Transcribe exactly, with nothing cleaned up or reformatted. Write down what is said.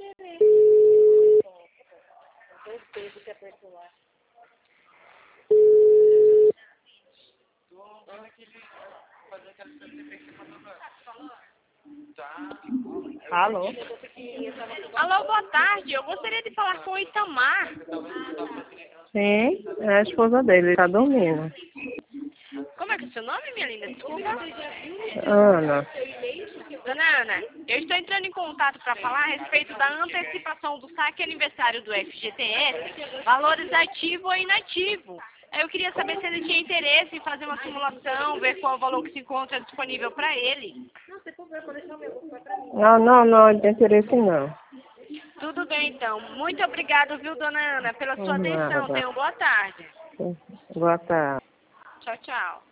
Dois dedos que apertou lá. Alô? Alô, boa tarde. Eu gostaria de falar com o Itamar. Sim, é a esposa dele, ele tá dormindo. Como é que é o seu nome, minha linda? Desculpa. Ana. Dona Ana, eu estou entrando em contato para falar a respeito da antecipação do saque aniversário do F G T S, valores ativo ou inativo. Eu queria saber se ele tinha interesse em fazer uma simulação, ver qual o valor que se encontra disponível para ele. Não, não, não, não tem interesse não. Tudo bem, então. Muito obrigado, viu, Dona Ana, pela sua atenção. Nada. Tenha uma boa tarde. Boa tarde. Tchau, tchau.